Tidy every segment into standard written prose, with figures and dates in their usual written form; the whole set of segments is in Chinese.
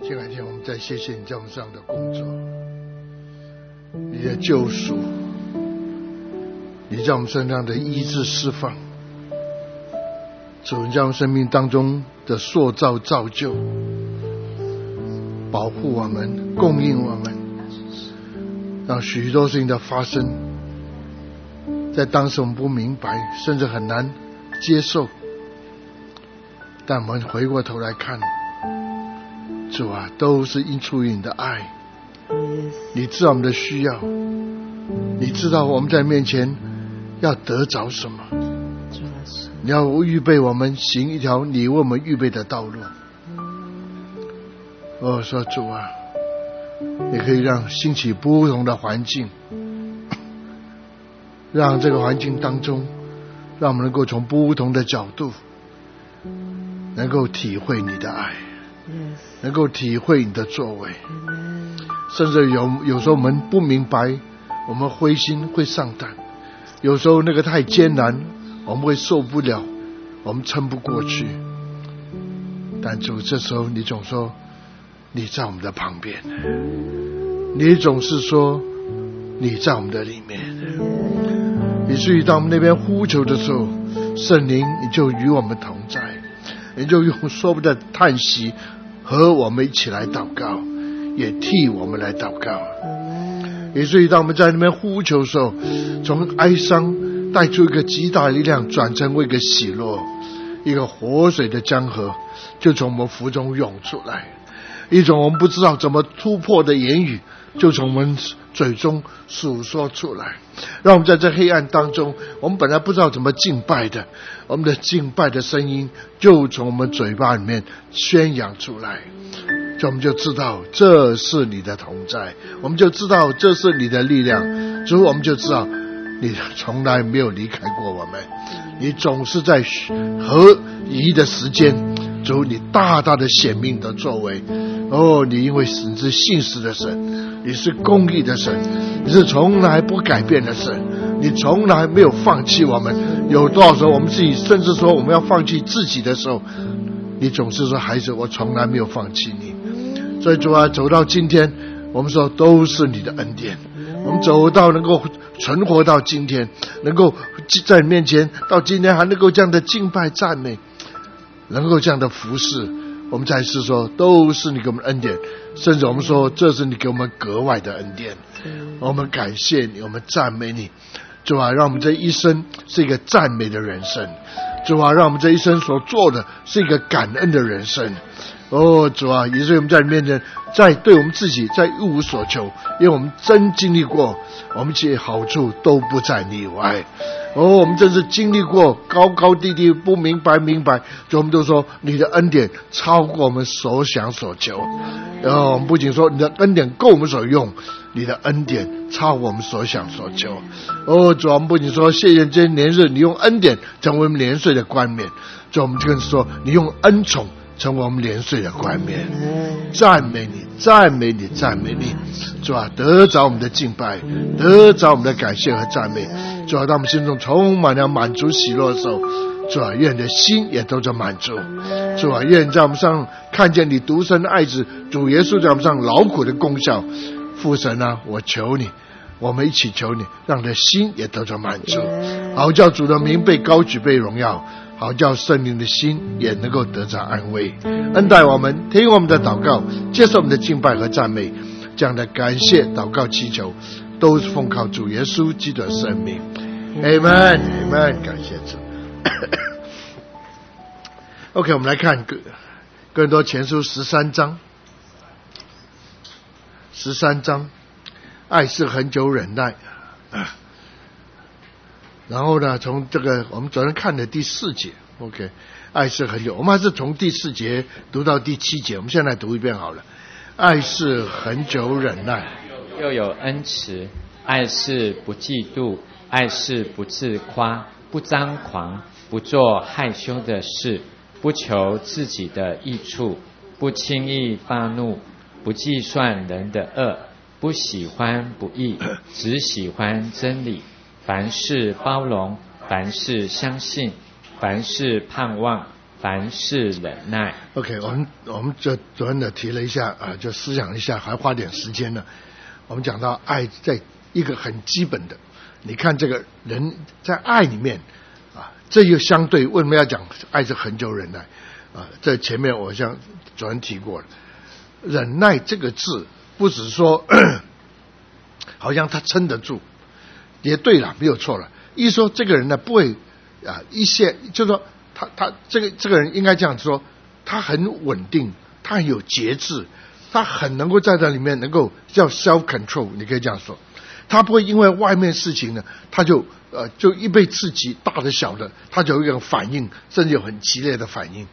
亲爱的，我们再谢谢你在我们上的工作，你的救赎，你在我们身上的医治释放，主，你在我们生命当中的塑造造就，保护我们，供应我们，让许多事情的发生，在当时我们不明白，甚至很难接受，但我们回过头来看，主啊，都是因出于你的爱，你知道我们的需要，你知道我们在面前要得着什么，你要预备我们行一条你为我们预备的道路。我说主啊，你可以让兴起不同的环境，让这个环境当中，让我们能够从不同的角度能够体会你的爱，能够体会你的作为，甚至有时候我们不明白，我们灰心会上当，有时候那个太艰难，我们会受不了，我们撑不过去，但主，这时候你总说你在我们的旁边，你总是说你在我们的里面，以至于当我们那边呼求的时候，圣灵你就与我们同在，你就用说不得叹息和我们一起来祷告，也替我们来祷告。以至于当我们在那边呼求的时候，从哀伤带出一个极大的力量，转成为一个喜乐，一个活水的江河就从我们腹中涌出来，一种我们不知道怎么突破的言语就从我们嘴中诉说出来，让我们在这黑暗当中，我们本来不知道怎么敬拜的，我们的敬拜的声音就从我们嘴巴里面宣扬出来，所以我们就知道这是你的同在，我们就知道这是你的力量，之后我们就知道你从来没有离开过我们，你总是在合宜的时间，主，你大大的显明的作为。你因为你是信实的神，你是公义的神，你是从来不改变的神，你从来没有放弃我们。有多少时候我们自己甚至说我们要放弃自己的时候，你总是说孩子，我从来没有放弃你。所以主啊，走到今天，我们说都是你的恩典，我们走到能够存活到今天，能够在你面前到今天还能够这样的敬拜赞美，能够这样的服侍，我们才是说都是你给我们恩典，甚至我们说这是你给我们格外的恩典，我们感谢你，我们赞美你。主啊，让我们这一生是一个赞美的人生，主啊，让我们这一生所做的是一个感恩的人生。主啊，以至于我们在你面前，在对我们自己在一无所求，因为我们真经历过，我们这些好处都不在你以外。我们真是经历过高高低低，不明白，所以我们都说你的恩典超过我们所想所求。我们不仅说你的恩典够我们所用，你的恩典超过我们所想所求。主啊，我们不仅说谢谢这些年日，你用恩典成为我们年岁的冠冕，所以我们更是说你用恩宠成为我们年岁的冠冕。赞美你，赞美你，赞美你。主啊，得着我们的敬拜，得着我们的感谢和赞美。主啊，当我们心中充满了满足喜乐的时候，主啊，愿你的心也都在满足。主啊，愿在我们上看见你独生的爱子主耶稣在我们上劳苦的功效。父神啊，我求你，我们一起求你，让你的心也得到满足，好叫主的名被高举，被荣耀，好叫圣灵的心也能够得着安慰。恩待我们，听我们的祷告，接受我们的敬拜和赞美，这样的感谢祷告祈求都是奉靠主耶稣基督的圣名。 Amen Amen， 感谢主。OK， 我们来看哥林多前书13章，爱是恒久忍耐。然后呢，从这个我们昨天看的第4节 ，OK， 爱是恒久，我们还是从第4节读到第7节，我们现在读一遍好了。爱是恒久忍耐， 又有恩慈；爱是不嫉妒；爱是不自夸，不张狂，不做害羞的事，不求自己的益处，不轻易发怒，不计算人的恶，不喜欢不义，只喜欢真理。凡事包容，凡事相信，凡事盼望， 凡事忍耐。 OK， 我们就昨天的提了一下就思想一下，还花点时间呢。我们讲到爱在一个很基本的，你看这个人在爱里面这又相对为什么要讲爱是恒久忍耐这前面我像昨天提过了，忍耐这个字不只是说好像他撑得住，也对了，没有错了。意思说这个人呢不会一些，就是说他这个人应该这样说，他很稳定，他很有节制，他很能够在这里面能够叫 self control， 你可以这样说，他不会因为外面事情呢，他就一被刺激，大的小的，他就有一种反应，甚至有很激烈的反应。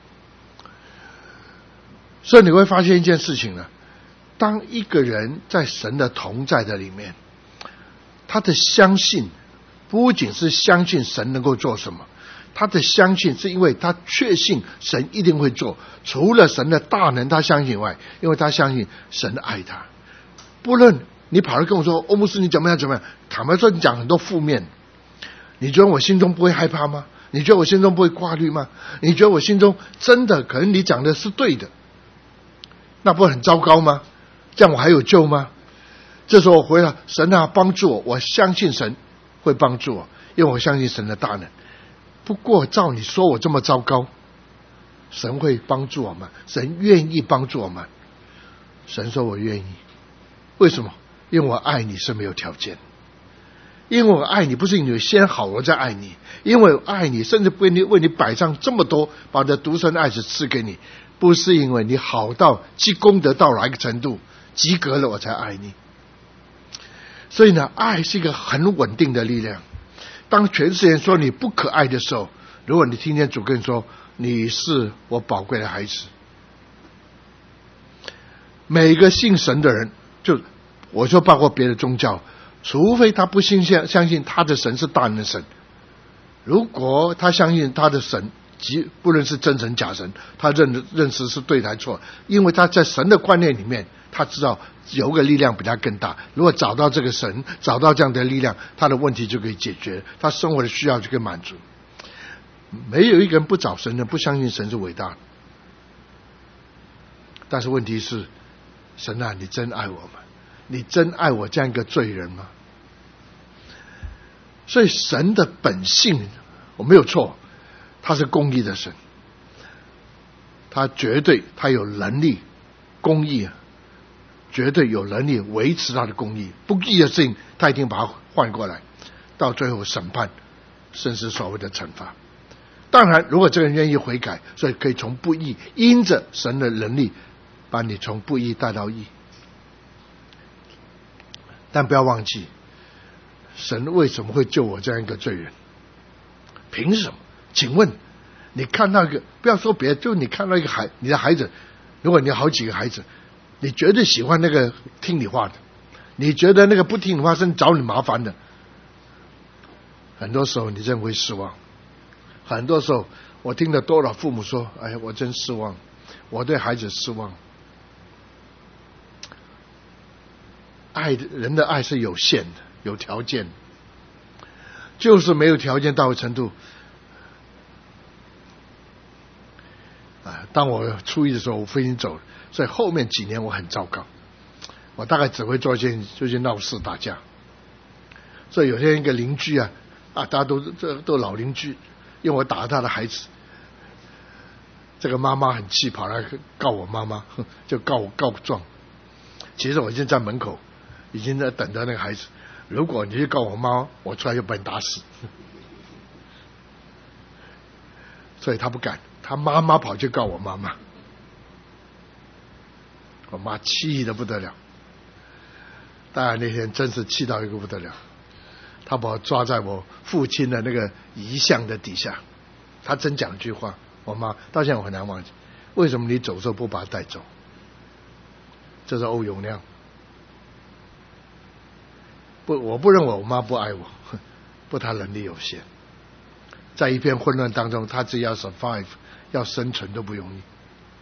所以你会发现一件事情呢，当一个人在神的同在的里面，他的相信不仅是相信神能够做什么，他的相信是因为他确信神一定会做，除了神的大能他相信以外，因为他相信神爱他。不论你跑来跟我说欧牧师你怎么样怎么样，坦白说你讲很多负面，你觉得我心中不会害怕吗？你觉得我心中不会挂虑吗？你觉得我心中真的可能你讲的是对的，那不会很糟糕吗？这样我还有救吗？这时候我回来，神帮助我，我相信神会帮助我，因为我相信神的大能。不过照你说我这么糟糕，神会帮助我们，神愿意帮助我们。神说我愿意，为什么？因为我爱你是没有条件，因为我爱你不是你先好我再爱你，因为我爱你甚至为你摆上这么多，把我的独生爱子赐给你，不是因为你好到积功德到哪一个程度及格了我才爱你。所以呢，爱是一个很稳定的力量。当全世界人说你不可爱的时候，如果你听见主跟你说你是我宝贵的孩子，每个信神的人，就我说包括别的宗教，除非他不相信他的神是大能的神，如果他相信他的神不论是真神假神，他认识是对还错，因为他在神的观念里面他知道有个力量比他更大，如果找到这个神，找到这样的力量，他的问题就可以解决，他生活的需要就可以满足。没有一个人不找神的，不相信神是伟大的。但是问题是，神啊，你真爱我们，你真爱我这样一个罪人吗？所以神的本性我没有错，他是公义的神，他绝对他有能力公义绝对有能力维持他的公义，不义的事情他一定把它换过来，到最后审判，甚至所谓的惩罚。当然如果这个人愿意悔改，所以可以从不义因着神的能力把你从不义带到义。但不要忘记，神为什么会救我这样一个罪人？凭什么？请问你看到一个，不要说别的，就你看到一个你的孩子，如果你有好几个孩子，你绝对喜欢那个听你话的，你觉得那个不听你话甚至找你麻烦的，很多时候你真会失望。很多时候我听了多少父母说，哎，我真失望，我对孩子失望。人的爱是有限的，有条件的，就是没有条件到程度。当我初一的时候，我父亲走了，所以后面几年我很糟糕，我大概只会做一件就是闹事打架。所以有些一个邻居大家都老邻居，因为我打他的孩子，这个妈妈很气，跑来告我妈妈，就告状。其实我已经在门口，已经在等着那个孩子。如果你去告我妈，我出来就把你打死。所以他不敢，他妈妈跑去告我妈妈，我妈气得不得了。当然那天真是气到一个不得了，他把我抓在我父亲的那个遗像的底下，他真讲一句话，我妈到现在我很难忘记，为什么你走的时候不把他带走？这是欧永亮。我不认为我妈不爱我，不，她能力有限，在一片混乱当中，她只要 survive 要生存都不容易。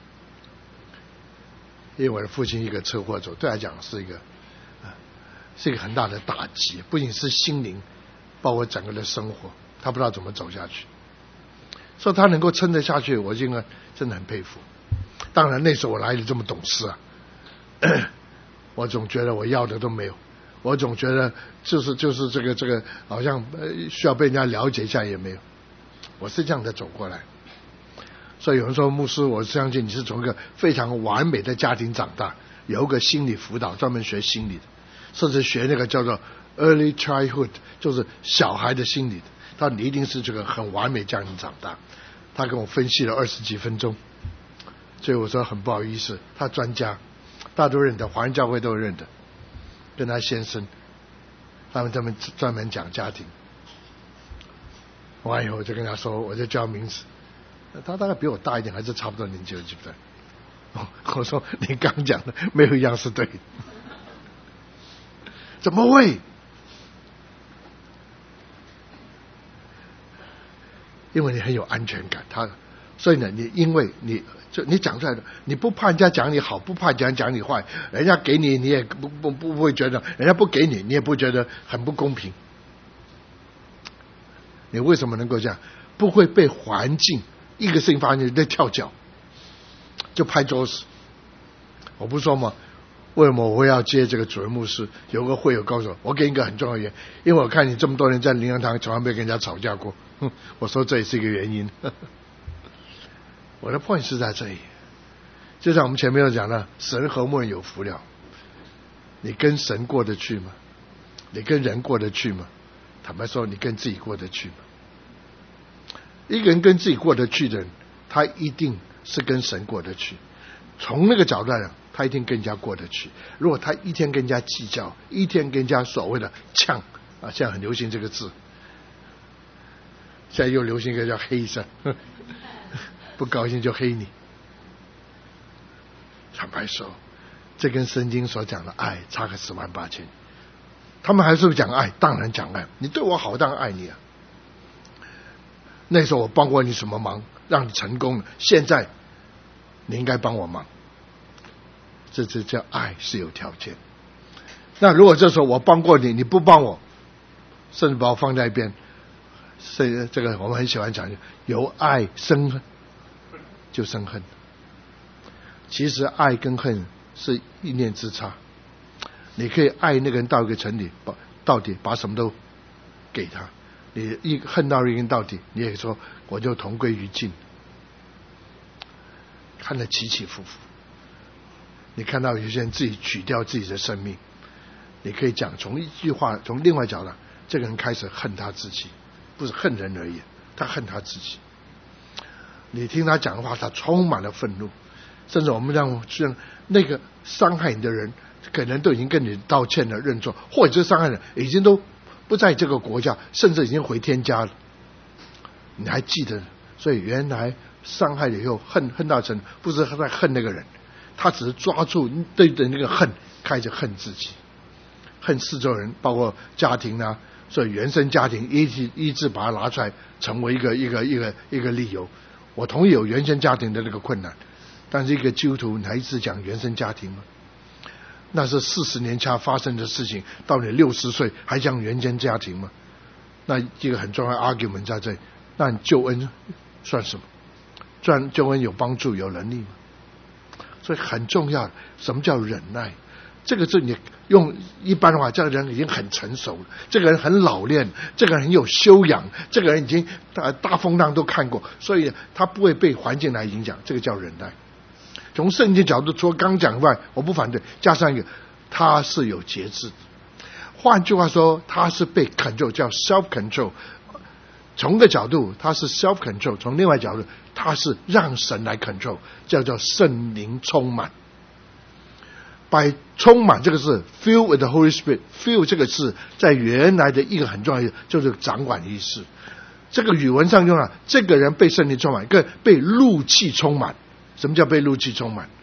因为我的父亲一个车祸走，对他讲是一个很大的打击，不仅是心灵，包括整个的生活，他不知道怎么走下去。 所以他能够撑得下去，我应该真的很佩服。当然那时候我哪里这么懂事啊，我总觉得我要的都没有，我总觉得就是这个好像需要被人家了解一下也没有，我是这样的走过来。所以有人说牧师，我相信你是从一个非常完美的家庭长大，有一个心理辅导专门学心理的，甚至学那个叫做 early childhood， 就是小孩的心理的，他你一定是这个很完美家庭长大。他跟我分析了20几分钟，所以我说很不好意思，他专家，大家都认得，华人教会都认得，跟他先生他们专门讲家庭。完以后我就跟他说，我就叫名字，他大概比我大一点，还是差不多年纪了，记不对？我说你刚讲的没有一样是对的。怎么会？因为你很有安全感，所以呢，因为你讲出来的，你不怕人家讲你好，不怕人家讲你坏，人家给你，你也不会觉得，人家不给你，你也不会觉得很不公平。你为什么能够这样？不会被环境一个事情发生你就跳脚，就拍桌子。我不说嘛，为什么我会要接这个主任牧师？有个会友告诉我，我给你一个很重要的原因，因为我看你这么多年在灵粮堂从来没跟人家吵架过。我说这也是一个原因。我的 point 是在这里，就像我们前面有讲的，神和睦人有福了。你跟神过得去吗？你跟人过得去吗？坦白说，你跟自己过得去吗？一个人跟自己过得去的人，他一定是跟神过得去。从那个角度来讲，他一定跟人家过得去。如果他一天跟人家计较，一天跟人家所谓的呛啊，现在很流行这个字，现在又流行一个叫黑色，不高兴就黑你。坦白说，这跟圣经所讲的爱差个10万8千。他们还是讲爱，当然讲爱，你对我好当然爱你啊。那时候我帮过你什么忙让你成功了，现在你应该帮我忙，这叫爱是有条件。那如果这时候我帮过你，你不帮我，甚至把我放在一边，这个我们很喜欢讲，由爱生恨就生恨。其实爱跟恨是一念之差，你可以爱那个人到一个程度，到底把什么都给他，你一恨到一个人到底，你也说我就同归于尽。看得起起伏伏，你看到有些人自己取掉自己的生命，你可以讲从一句话，从另外角度，这个人开始恨他自己，不是恨人而已，他恨他自己。你听他讲的话，他充满了愤怒，甚至我们让那个伤害你的人可能都已经跟你道歉了，认错，或者是伤害人已经都不在这个国家，甚至已经回天家了，你还记得？所以原来伤害了以后恨到成不是在恨那个人，他只是抓住对的那个恨，开始恨自己，恨四周人，包括家庭啊。所以原生家庭一直把它拿出来成为一个理由。我同意有原生家庭的那个困难，但是一个基督徒你还一直讲原生家庭吗？那是40年前发生的事情，到你60岁还讲原生家庭吗？那这个很重要的 argument 在这里。那你救恩算什么？救恩有帮助有能力吗？所以很重要，什么叫忍耐？这个字你用一般的话，这个人已经很成熟了，这个人很老练，这个人很有修养，这个人已经大风浪都看过，所以他不会被环境来影响，这个叫忍耐。从圣经角度，除了刚讲以外，我不反对，加上一个，他是有节制的。换句话说，他是被 control， 叫 self control。从一个角度他是 self control， 从另外角度他是让神来 control， 叫圣灵充满。by 充满这个字 fill with the Holy Spirit， fill 这个字在原来的一个很重要的就是掌管意思。这个语文上用了，这个人被圣灵充满，跟被怒气充满。什么叫被怒气充满？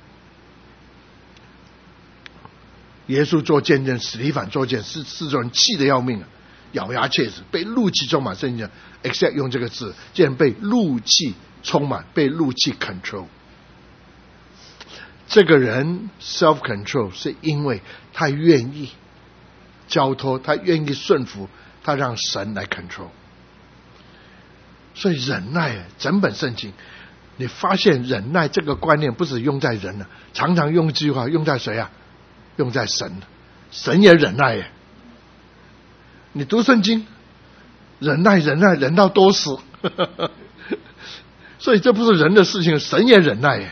耶稣做见证，史提反做见证，四种人气得要命啊，咬牙切齿，被怒气充满。圣经 except 用这个字，竟然被怒气充满，被怒气 control。这个人 self control 是因为他愿意交托，他愿意顺服，他让神来 control。 所以忍耐，整本圣经你发现忍耐这个观念不是用在人了，常常用这句话用在谁啊？用在神，神也忍耐耶。你读圣经，忍耐忍到多死所以这不是人的事情，神也忍耐耶。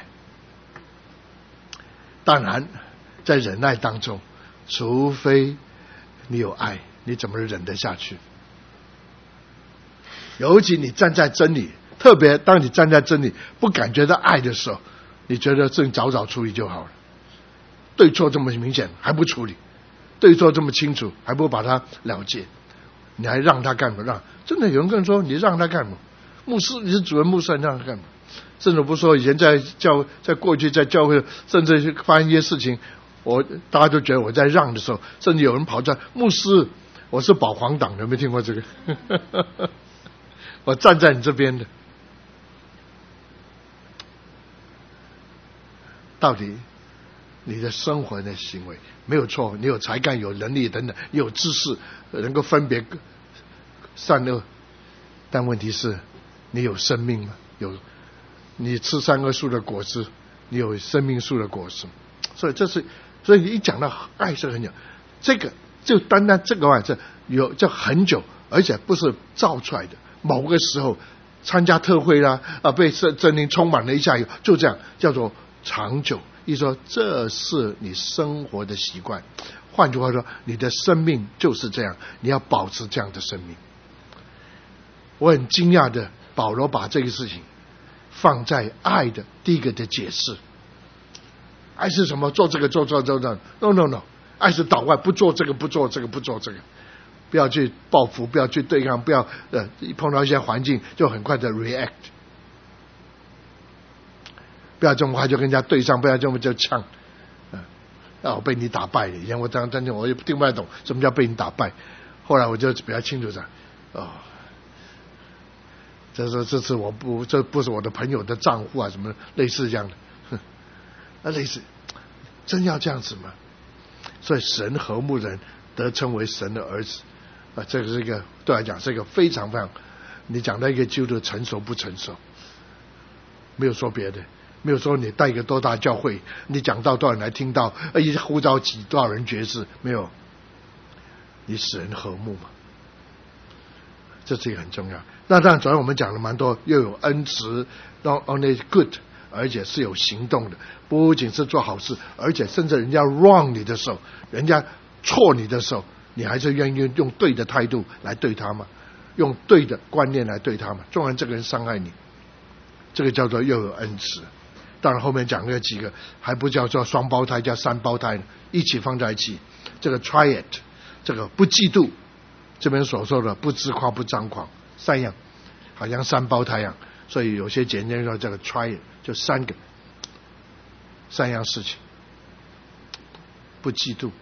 当然在忍耐当中，除非你有爱，你怎么忍得下去？尤其你站在真理，特别当你站在真理不感觉到爱的时候，你觉得这早早处理就好了。对错这么明显还不处理，对错这么清楚还不把它了结，你还让他干嘛？让真的有人跟人说你让他干嘛？牧师你是主任牧师，你让他干嘛？甚至不说以前在过去在教会，甚至发生一些事情，大家都觉得我在让的时候，甚至有人跑出来，牧师我是保皇党的，有没有听过这个我站在你这边的。到底你的生活的行为没有错，你有才干有能力等等，你有知识能够分别善恶，但问题是你有生命吗？你吃善恶树的果子，你有生命树的果实。所以一讲到爱是很久，这个就单单这个话这很久，而且不是造出来的，某个时候参加特会啦被圣灵充满了一下以后，就这样叫做长久。意思说这是你生活的习惯，换句话说你的生命就是这样，你要保持这样的生命。我很惊讶的，保罗把这个事情放在爱的第一个的解释。爱是什么？做这个做 no， 爱是祷告，不做这个不做这个不做这个，不要去报复，不要去对抗，不要一碰到一些环境就很快的 react， 不要这么快就跟人家对上，不要这么就呛我被你打败了。以前我当真我也听不太懂什么叫被你打败，后来我就比较清楚讲这次这不是我的朋友的账户啊，什么类似这样的，类似，真要这样子吗？所以神和睦人得称为神的儿子这个是一个对我来讲是一个非常非常，你讲到一个基督徒成熟不成熟，没有说别的，没有说你带一个多大教会，你讲到多少人来听到，一呼召多少人决志，没有，你使人和睦嘛，这是一个很重要。那当然昨天我们讲了蛮多，又有恩慈 not only good， 而且是有行动的，不仅是做好事，而且甚至人家 wrong 你的时候，人家错你的时候，你还是愿意用对的态度来对他吗？用对的观念来对他吗？纵然这个人伤害你，这个叫做又有恩慈。当然后面讲了几个还不叫做双胞胎，叫三胞胎，一起放在一起，这个 triad， 这个不嫉妒，这边所说的不自夸不张狂，三样好像三胞胎一样，所以有些简介说这个 triad 就三样事情，不嫉妒，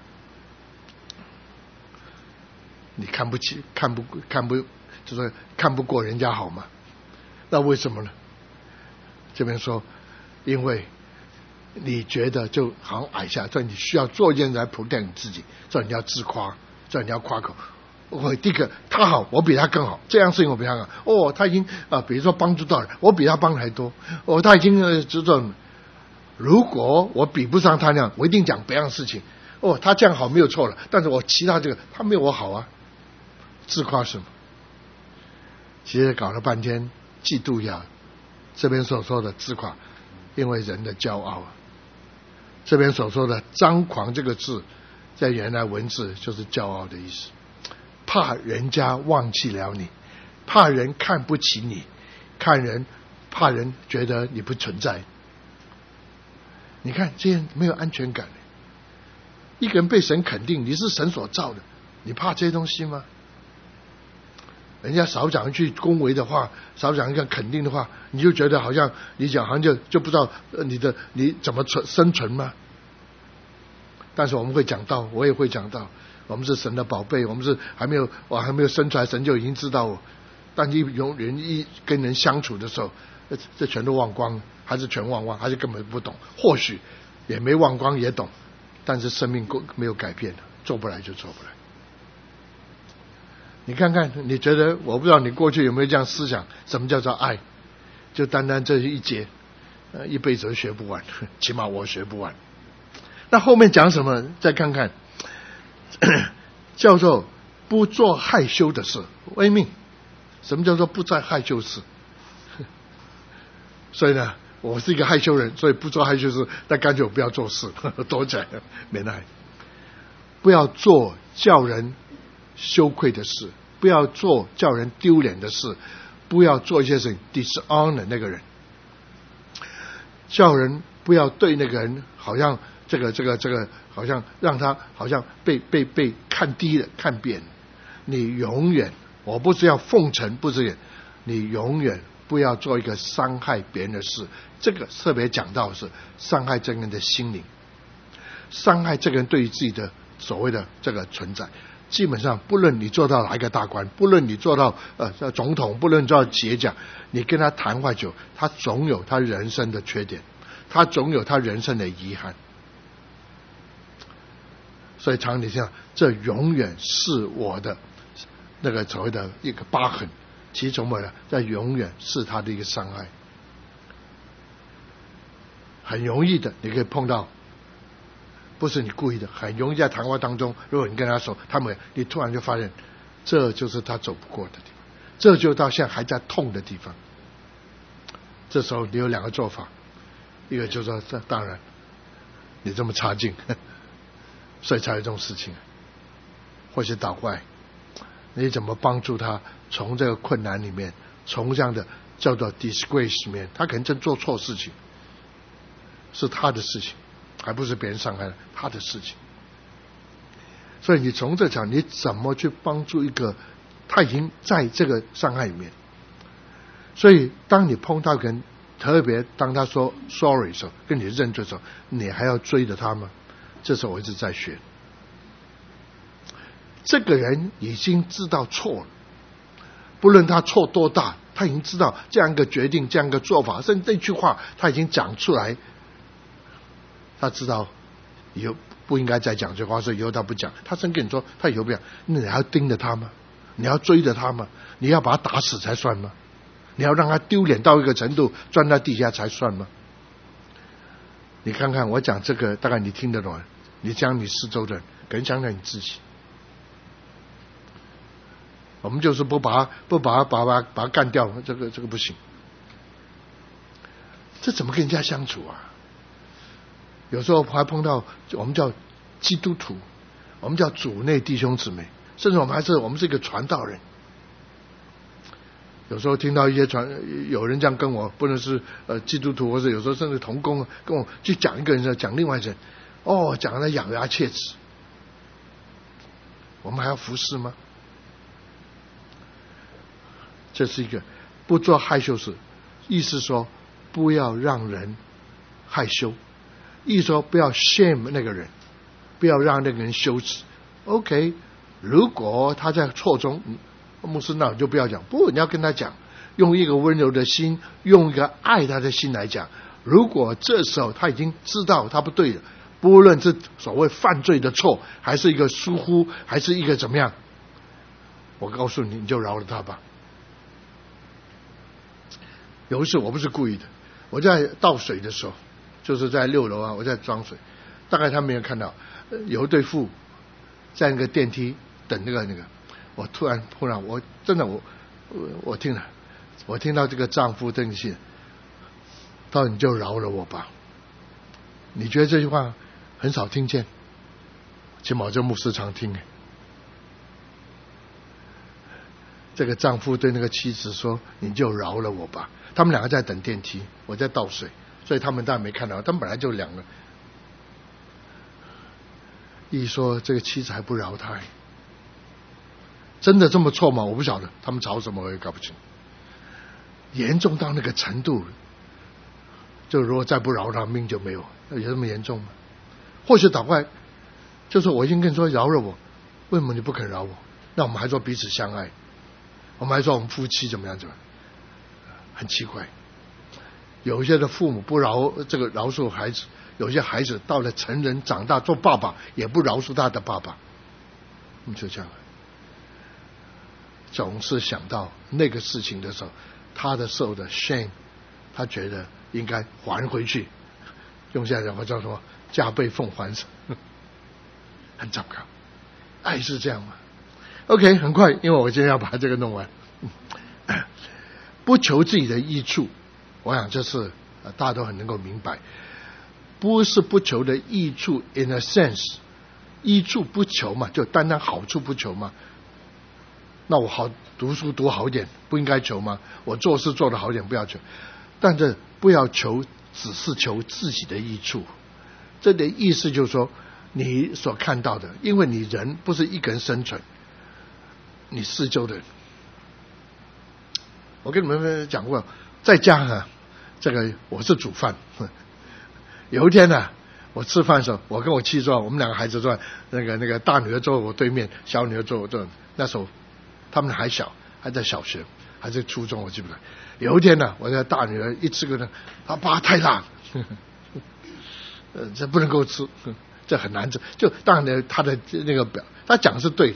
你看不起就是看不过人家好吗？那为什么呢？这边说因为你觉得就好像矮下，所以你需要做一件来 protect 你自己，所以你要自夸，所以你要夸口。第一个他好，我比他更好，这样事情我比他好。他已经比如说帮助到人，我比他帮的还多。他已经知道，如果我比不上他那样，我一定讲别样事情。他这样好没有错了，但是我其他这个他没有我好啊。自夸什么？其实搞了半天嫉妒呀，这边所说的自夸，因为人的骄傲这边所说的张狂这个字，在原来文字就是骄傲的意思，怕人家忘记了你，怕人看不起你，怕人觉得你不存在。你看这样没有安全感。一个人被神肯定，你是神所造的，你怕这些东西吗？人家少讲一句恭维的话，少讲一个肯定的话，你就觉得好像你讲好像就不知道你怎么生存吗？但是我们会讲到，我也会讲到，我们是神的宝贝，我们是还没有生出来，神就已经知道我。但人跟人相处的时候，这全都忘光了，还是全忘光，还是根本不懂，或许也没忘光也懂，但是生命没有改变，做不来就做不来。 你看看，你觉得，我不知道你过去有没有这样思想，什么叫做爱？就单单这一节，一辈子都学不完，起码我学不完。那后面讲什么？再看看，叫做不做害羞的事。为命，什么叫做不再害羞事？所以呢，我是一个害羞人，所以不做害羞事，但干脆我不要做事，躲起来，免得。不要做叫人羞愧的事，不要做叫人丢脸的事，不要做一些事情 dishonor 那个人，叫人不要对那个人好像这个好像让他好像被看低了看扁。你永远，我不是要奉承，不是，你永远不要做一个伤害别人的事。这个特别讲到是伤害这个人的心灵，伤害这个人对于自己的所谓的这个存在。基本上不论你做到哪一个大官，不论你做到总统，不论做到企业家，你跟他谈话久，他总有他人生的缺点，他总有他人生的遗憾。所以常你想，这永远是我的那个所谓的一个疤痕，其实怎么呢？这永远是他的一个伤害。很容易的，你可以碰到，不是你故意的，很容易在谈话当中，如果你跟他说，你突然就发现，这就是他走不过的地方，这就到现在还在痛的地方。这时候你有两个做法，一个就是说，这当然你这么差劲，所以才有这种事情，或是倒过来，你怎么帮助他从这个困难里面，从这样的叫做 disgrace 里面，他可能真做错事情，是他的事情，还不是别人伤害了他的事情。所以你从这讲，你怎么去帮助一个他已经在这个伤害里面。所以当你碰到人，特别当他说 sorry 的时候，跟你认罪的时候，你还要追着他吗？这时候我一直在学，这个人已经知道错了，不论他错多大，他已经知道这样一个决定，这样一个做法，甚至这句话他已经讲出来，他知道以后不应该再讲这话，所以以后他不讲。他真跟你说他以后不讲，那你还要盯着他吗？你要追着他吗？你要把他打死才算吗？你要让他丢脸到一个程度钻在地下才算吗？你看看我讲这个，大概你听得懂，你讲你四周的人，可能讲讲你自己。我们就是不把他干掉，这个不行。这怎么跟人家相处啊？有时候还碰到我们叫基督徒，我们叫主内弟兄姊妹，甚至我们是一个传道人。有时候听到一些有人这样跟我，不论是基督徒，或者有时候甚至同工跟我去讲一个人，讲另外一个人，讲得咬牙切齿。我们还要服侍吗？这是一个不做害羞事，意思说不要让人害羞，意思说不要 shame 那个人，不要让那个人羞耻。OK， 如果他在错中，牧师那你就不要讲，不，你要跟他讲，用一个温柔的心，用一个爱他的心来讲。如果这时候他已经知道他不对了，不论是所谓犯罪的错，还是一个疏忽，还是一个怎么样，我告诉你，你就饶了他吧。有一次我不是故意的，我在倒水的时候，就是在6楼啊，我在装水，大概他没有看到，有一对父在那个电梯等那个，我突然我真的我听到这个丈夫真心，他说你就饶了我吧。你觉得这句话很少听见，起码这牧师常听。这个丈夫对那个妻子说你就饶了我吧。他们两个在等电梯，我在倒水，所以他们当然没看到，他们本来就两个。一说这个妻子还不饶他，真的这么错吗？我不晓得，他们吵什么我也搞不清。严重到那个程度，就如果再不饶他，命就没有，有这么严重吗？或许倒过来，就是我已经跟你说饶了我，为什么你不肯饶我？那我们还说彼此相爱，我们还说我们夫妻怎么样，很奇怪。有一些的父母不饶恕孩子，有些孩子到了成人长大做爸爸也不饶恕他的爸爸，就这样。 总是想到那个事情的时候，他的受的 shame， 他觉得应该还回去，用现在讲话叫什么加倍奉还，很糟糕。爱是这样吗 ？OK， 很快，因为我今天要把这个弄完。不求自己的益处，我想这是大家都很能够明白，不是不求的益处 in a sense， 益处不求嘛，就单单好处不求嘛。那我好读书读好一点，不应该求吗？我做事做得好一点，不要求。但是不要求，只是求自己的益处。这的意思就是说，你所看到的，因为你人不是一个人生存，你四周的人。我跟你们讲过，在家啊，这个我是煮饭。有一天呢，我吃饭的时候，我跟我妻坐，我们两个孩子坐，那个大女儿坐我对面，小女儿坐我对面。那时候他们还小，还在小学，还在初中，我记不得。有一天呢，我的大女儿一吃个呢，她爸太辣，这不能够吃，这很难吃。就当然呢，她的那个表，她讲是对的。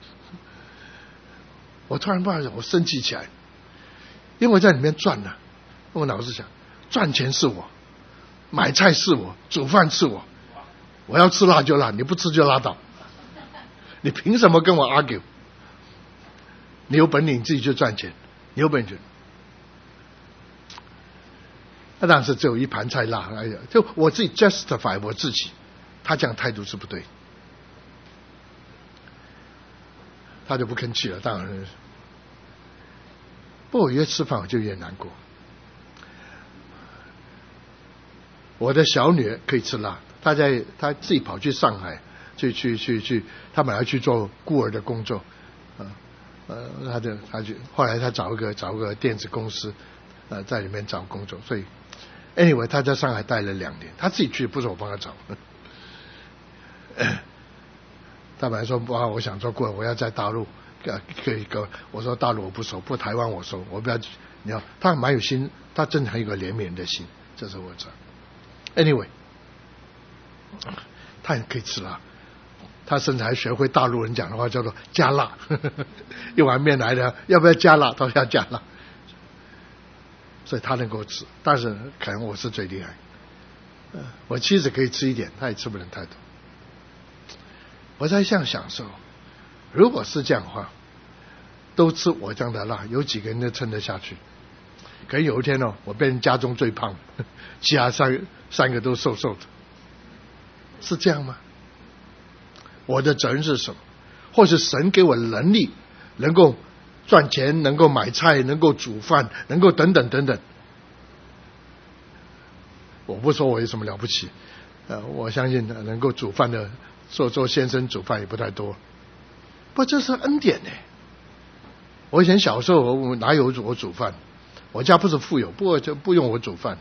我突然不好意思，我生气起来。因为我在里面赚了，我脑子想，赚钱是我，买菜是我，煮饭是我，我要吃辣就辣，你不吃就拉倒。你凭什么跟我 argue？ 你有本领你自己去赚钱，你有本领。那当然是只有一盘菜辣，哎呀，就我自己 justify 我自己，他这样态度是不对，他就不吭气了，当然。不过我越吃饭我就越难过。我的小女儿可以吃辣，她自己跑去上海去，她本来去做孤儿的工作，她去，后来她找一个电子公司，在里面找工作，所以 anyway 她在上海待了2年，她自己去，不是我帮她找。她本来说哇，我想做孤儿，我要在大陆。可以，我说大陆我不收，不台湾我收，我不要。你要他蛮有心，他真的很有个怜悯人的心，这是我知道。Anyway， 他也可以吃辣，他甚至还学会大陆人讲的话，叫做加辣。一碗面来的，要不要加辣？他说要加辣，所以他能够吃，但是可能我是最厉害。我妻子可以吃一点，他也吃不能太多。我在这样享受。如果是这样的话，都吃我这样的辣，有几个人能撑得下去？可能有一天我变成家中最胖，其他三个都瘦瘦的，是这样吗？我的责任是什么？或是神给我能力，能够赚钱，能够买菜，能够煮饭，能够等等等等。我不说我有什么了不起，我相信能够煮饭的做先生煮饭也不太多。不，这是恩典呢。我以前小时候我哪有我煮饭？我家不是富有，不用我煮饭。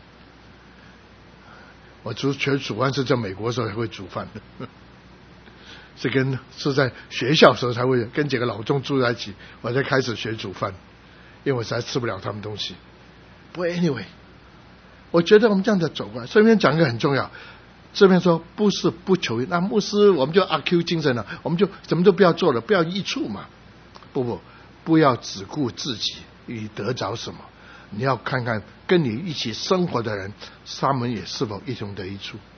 我学煮饭是在美国的时候才会煮饭的，是在学校的时候才会跟几个老中住在一起，我才开始学煮饭，因为我实在吃不了他们东西。不过 anyway， 我觉得我们这样子走过来，顺便讲一个很重要。这边说不是不求，那牧师我们就阿 Q 精神了，我们就什么都不要做了，不要益处嘛。不要只顾自己以得着什么，你要看看跟你一起生活的人，他们也是否一同得益处。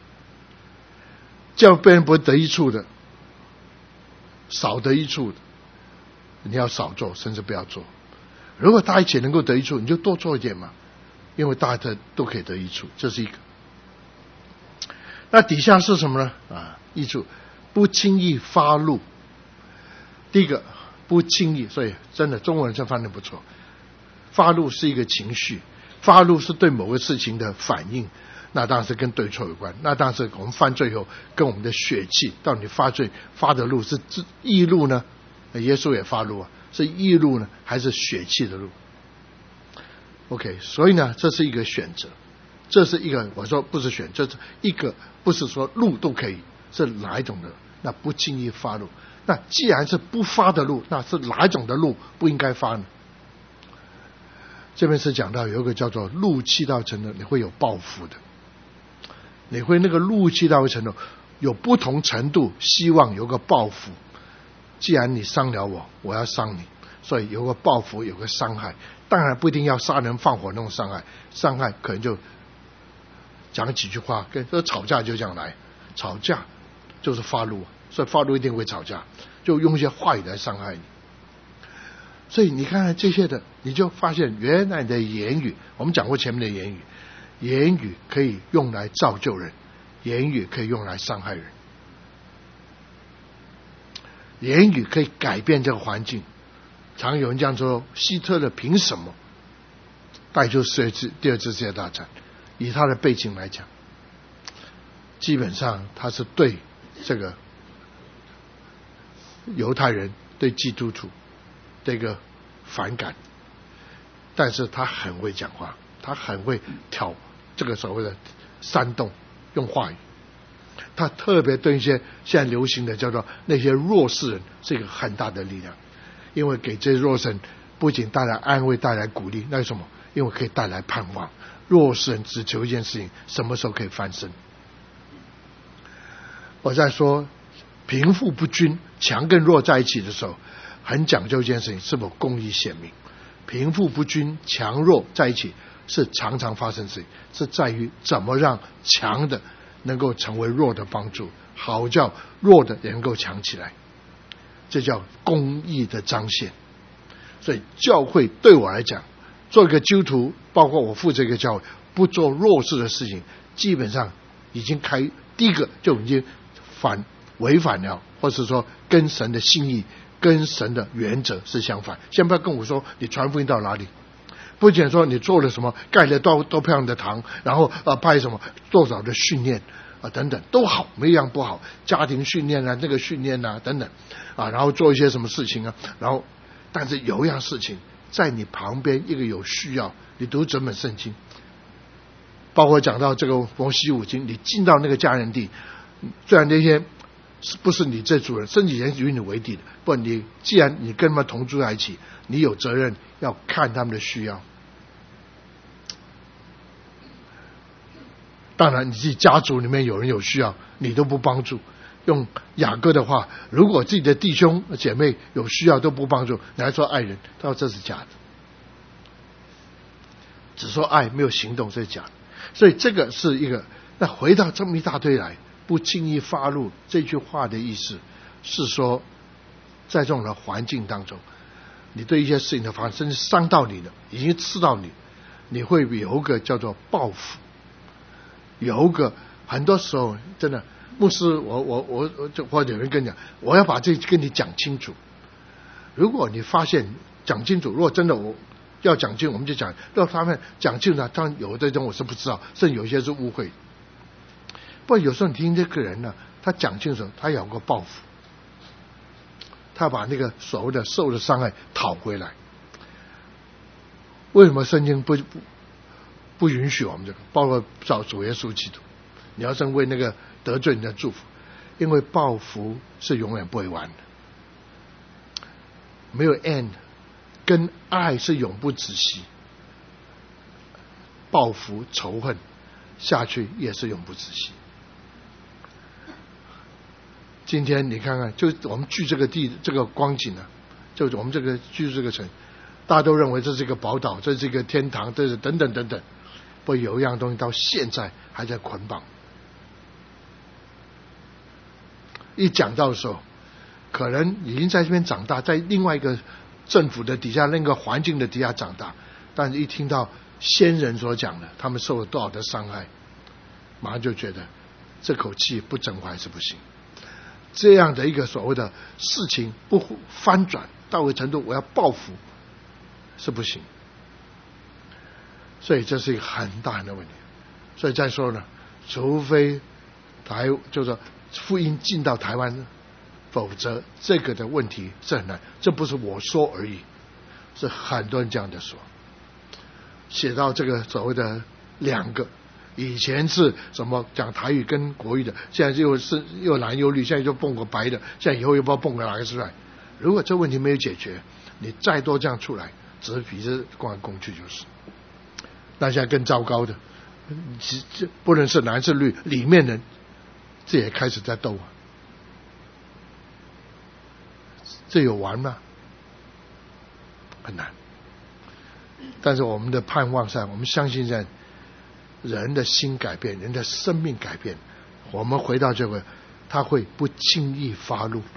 叫别人不得益处的，少得益处的，你要少做，甚至不要做。如果大家一起能够得益处，你就多做一点嘛，因为大家都可以得益处，这是一个。那底下是什么呢？益处不轻易发怒。第一个不轻易，所以真的中文这翻得不错。发怒是一个情绪，发怒是对某个事情的反应，那当然是跟对错有关。那当然是我们犯罪后跟我们的血气，到底发罪发的怒是义怒呢？耶稣也发怒啊，是义怒呢，还是血气的怒 ？OK， 所以呢，这是一个选择。这是一个，我说不是选，这是一个，不是说怒都可以，是哪一种的？那不轻易发怒。那既然是不发的怒，那是哪一种的怒不应该发呢？这边是讲到有一个叫做怒气到程度，你会有报复的，你会那个怒气到程度有不同程度，希望有个报复。既然你伤了我，我要伤你， 所以有个报复，有个伤害。当然不一定要杀人放火那种伤害，伤害可能就讲几句话，跟吵架就这样来，吵架就是发怒，所以发怒一定会吵架，就用一些话语来伤害你。所以你看看这些的，你就发现原来你的言语，我们讲过前面的言语，言语可以用来造就人，言语可以用来伤害人，言语可以改变这个环境。常有人这样说，希特勒凭什么带出第二次世界大战？以他的背景来讲，基本上他是对这个犹太人、对基督徒这个反感，但是他很会讲话，他很会挑这个所谓的煽动，用话语。他特别对一些现在流行的叫做那些弱势人是一个很大的力量，因为给这些弱势人不仅带来安慰，带来鼓励，那是什么？因为可以带来盼望。弱势人只求一件事情，什么时候可以翻身？我在说贫富不均、强跟弱在一起的时候，很讲究一件事情，是否公义显明。贫富不均、强弱在一起是常常发生的事情，是在于怎么让强的能够成为弱的帮助，好叫弱的也能够强起来，这叫公义的彰显。所以教会对我来讲，做一个基督徒，包括我负责一个教会，不做弱势的事情，基本上已经第一个就已经违反了，或是说跟神的心意、跟神的原则是相反。先不要跟我说你传福音到哪里，不仅说你做了什么，盖了多漂亮的堂，然后派什么多少的训练等等都好，没一样不好，家庭训练这个训练等等然后做一些什么事情然后但是有一样事情，在你旁边一个有需要，你读整本圣经，包括讲到这个摩西五经，你进到那个迦南地，虽然那些不是你这主人，甚至以前与你为敌的，不，你既然你跟他们同住在一起，你有责任要看他们的需要。当然你自己家族里面有人有需要，你都不帮助。用雅各的话，如果自己的弟兄姐妹有需要都不帮助，你还说爱人，他说这是假的，只说爱没有行动，这是假的。所以这个是一个，那回到这么一大堆来，不轻易发怒这句话的意思是说，在这种的环境当中，你对一些事情的发生，甚至伤到你了，已经刺到你，你会有一个叫做报复，有一个很多时候真的牧师，我就或者有人跟你讲，我要把这跟你讲清楚。如果你发现讲清楚，如果真的我要讲清楚，我们就讲；如果他们讲清楚，当然有的人我是不知道，甚至有些是误会。不过有时候你听这个人呢，他讲清楚，他有个报复，他把那个所谓的受的伤害讨回来。为什么圣经不允许我们这个？包括找主耶稣基督，你要真为那个得罪你的祝福，因为报复是永远不会完的，没有 end， 跟爱是永不止息，报复仇恨下去也是永不止息。今天你看看，就我们聚这个地这个光景就我们这个居住这个城，大家都认为这是一个宝岛，这是一个天堂，这是等等等等。不过有一样东西到现在还在捆绑。一讲到的时候，可能已经在这边长大，在另外一个政府的底下，那个环境的底下长大，但是一听到先人所讲的，他们受了多少的伤害，马上就觉得这口气不争还是不行。这样的一个所谓的事情不翻转到个程度，我要报复是不行。所以这是一个很大的问题。所以再说呢，除非就是福音进到台湾，否则这个的问题是很难。这不是我说而已，是很多人这样的说。写到这个所谓的两个，以前是什么讲台语跟国语的，现在又蓝又绿，现在就蹦个白的，现在以后又不知道蹦个哪个出来。如果这问题没有解决，你再多这样出来，只是鼻子挂工具就是。那现在更糟糕的，不论是蓝是绿，里面人这也开始在斗这有完吗？ 很难。但是我们的盼望上，我们相信在人的心改变，人的生命改变，我们回到这个，他会不轻易发怒。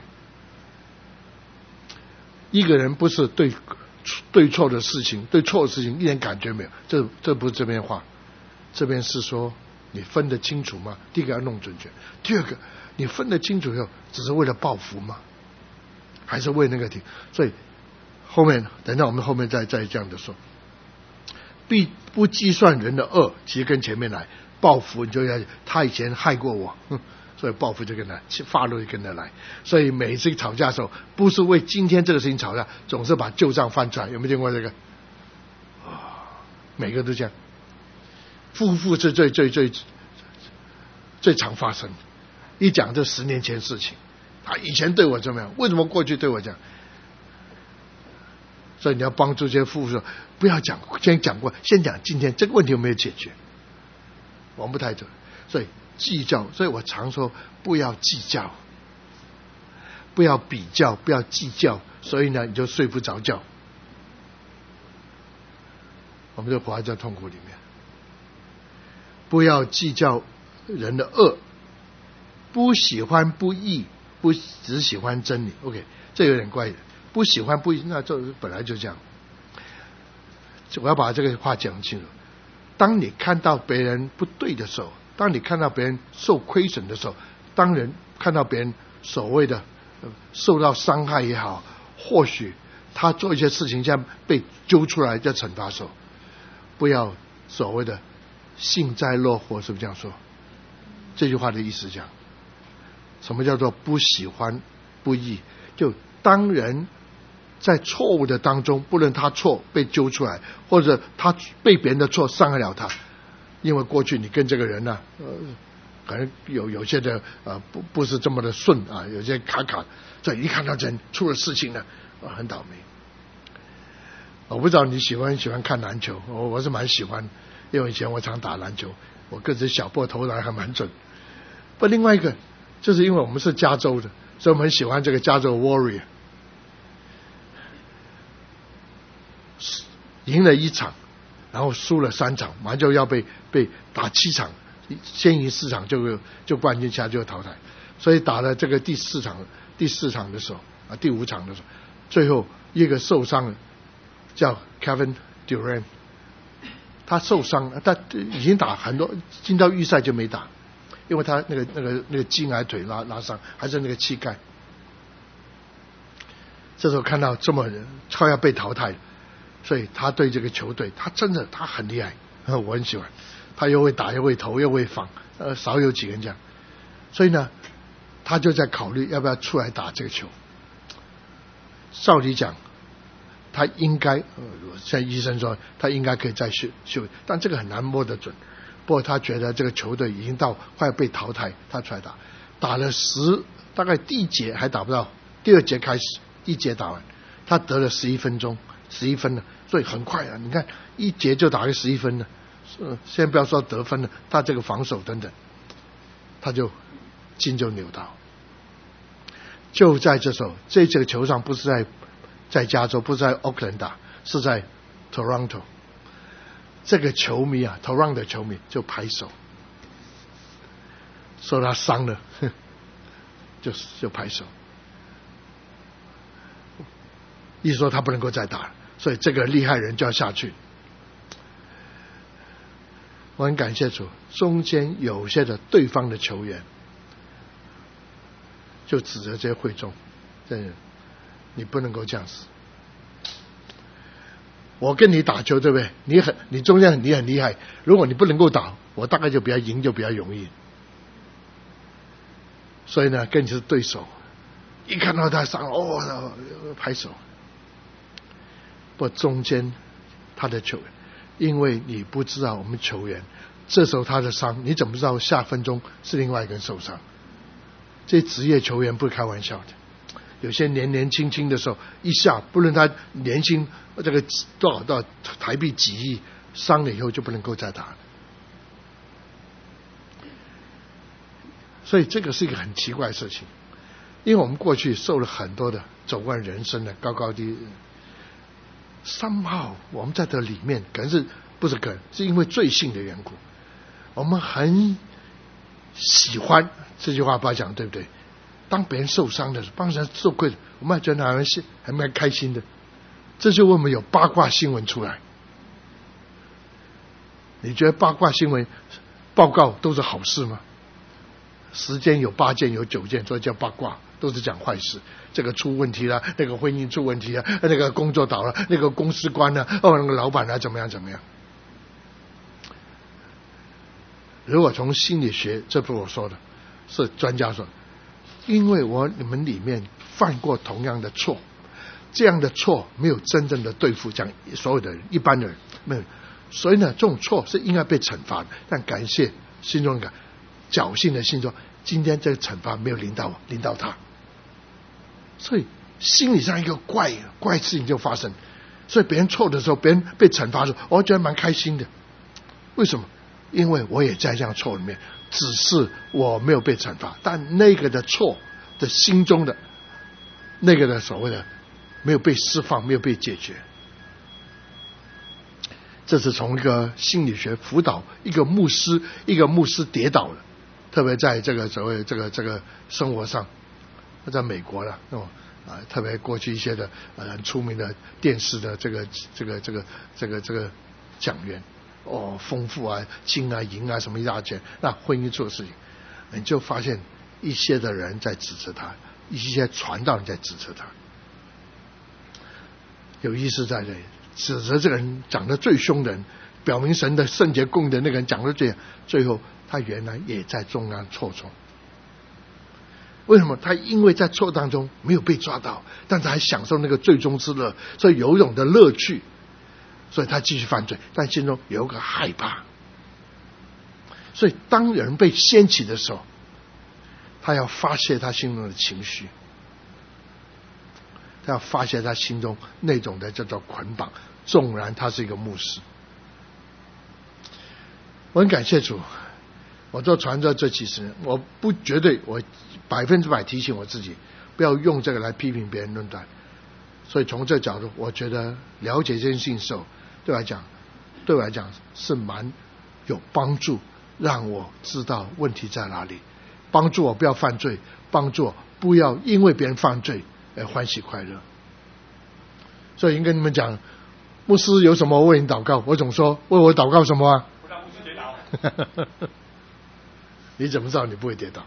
一个人不是对错的事情，对错的事情一点感觉没有，这不是这边话，这边是说你分得清楚吗？第一个要弄准确，第二个你分得清楚以后，只是为了报复吗？还是为那个题？所以后面等到我们后面再这样的说，不计算人的恶，其实跟前面来报复，你就要他以前害过我，所以报复就跟他发怒就跟他来。所以每一次吵架的时候，不是为今天这个事情吵架，总是把旧账翻出来。有没有见过这个？每个都这样，夫妇是最常发生的。一讲这10年前事情，他以前对我怎么样？为什么过去对我这样？所以你要帮助这些夫妇说，不要讲，先讲过，先讲今天这个问题有没有解决。我们不太准，所以计较，所以我常说不要计较，不要比较，不要计较，所以呢你就睡不着觉，我们就活在这痛苦里面。不要计较人的恶，不喜欢不义，不只喜欢真理。 OK， 这有点怪的，不喜欢不义，那这本来就这样。我要把这个话讲清楚。当你看到别人不对的时候，当你看到别人受亏损的时候，当人看到别人所谓的受到伤害也好，或许他做一些事情像被揪出来要惩罚的时候，不要所谓的幸灾乐祸，是不是这样说？这句话的意思是这样。什么叫做不喜欢不义？就当人在错误的当中，不论他错被揪出来，或者他被别人的错伤害了他，因为过去你跟这个人呢，可能有些的不是这么的顺啊，有些卡，所以一看到人出了事情呢，很倒霉。我不知道你喜欢看篮球，我是蛮喜欢，因为以前我常打篮球，我个子小，不过投篮还蛮准。不，另外一个就是因为我们是加州的，所以我们很喜欢这个加州 Warrior。赢了1场，然后输了3场，马上就要被打7场，先赢4场就冠军下就淘汰。所以打了这个第4场的时候第5场的时候，最后一个受伤了，叫 Kevin Durant， 他受伤了，他已经打很多，进到预赛就没打，因为他那个筋癌腿拉伤，还是那个膝盖。这时候看到这么人快要被淘汰，所以他对这个球队，他很厉害，我很喜欢。他又会打，又会投，又会防，少有几个人这样。所以呢，他就在考虑要不要出来打这个球。照理讲，他应该，像医生说，他应该可以再休，但这个很难摸得准。不过他觉得这个球队已经到快要被淘汰，他出来打了大概第1节还打不到，第2节开始，1节打完，他得了11分了，所以很快啊！你看1节就打个11分了，先不要说得分了，他这个防守等等，他就筋就扭到。就在这时候，这个球上不是在加州，不是在 Oakland 打，是在 Toronto。这个球迷啊 ，Toronto 的球迷就拍手，说他伤了，就拍手，意思说他不能够再打了，所以这个厉害人就要下去。我很感谢主，中间有些的对方的球员就指责这些会众，你不能够这样子。我跟你打球，对不对？你中间你很厉害，如果你不能够打，我大概就比较赢，就比较容易。所以呢，跟你是对手，一看到他伤了，拍手。不，中间他的球员，因为你不知道我们球员，这时候他的伤，你怎么知道下分钟是另外一个人受伤？这职业球员不是开玩笑的。有些年轻的时候，一下不论他年薪这个多少到台币几亿，伤了以后就不能够再打了。所以这个是一个很奇怪的事情，因为我们过去受了很多的走过人生的高高低， somehow 我们在这里面，可能是不是可能是因为罪性的缘故，我们很喜欢这句话不要讲对不对？当别人受伤的时候，帮人受亏的，我们还觉得还蛮开心的。这就为什么有八卦新闻出来。你觉得八卦新闻报告都是好事吗？10件有8件有9件都叫八卦，都是讲坏事。这个出问题了，那个婚姻出问题了，那个工作倒了，那个公司关了，那个老板怎么样。如果从心理学，这不是我说的，是专家说，因为你们里面犯过同样的错，这样的错没有真正的对付讲所有的人，一般的人没有，所以呢，这种错是应该被惩罚的。但感谢心中感侥幸的心说，今天这个惩罚没有临到我，临到他，所以心理上一个怪事情就发生。所以别人错的时候，别人被惩罚的时候，我觉得蛮开心的。为什么？因为我也在这样错里面，只是我没有被惩罚，但那个的错的心中的那个的所谓的没有被释放，没有被解决。这是从一个心理学辅导一个牧师跌倒了，特别在这个所谓这个生活上，在美国了特别过去一些的很出名的电视的这个讲员。丰富啊，金啊银啊什么一大件，那婚姻做的事情，你就发现一些的人在指责他，一些传道人在指责他。有意思在这里，指责这个人讲得最凶的人，表明神的圣洁公义的那个人讲得最，最后他原来也在中央错中。为什么？他因为在错当中没有被抓到，但是还享受那个最终之乐，所以有一种的乐趣。所以他继续犯罪，但心中有个害怕。所以当人被掀起的时候，他要发泄他心中的情绪，他要发泄他心中那种的叫做捆绑，纵然他是一个牧师。我很感谢主，我做传道这几十年，我不绝对，我100%提醒我自己，不要用这个来批评别人论断。所以从这角度，我觉得了解这件事情的时候，对我来讲是蛮有帮助，让我知道问题在哪里，帮助我不要犯罪，帮助我不要因为别人犯罪而欢喜快乐。所以应跟你们讲，牧师有什么为你祷告，我总说为我祷告什么啊？ 不让牧师跌倒。 你怎么知道你不会跌倒？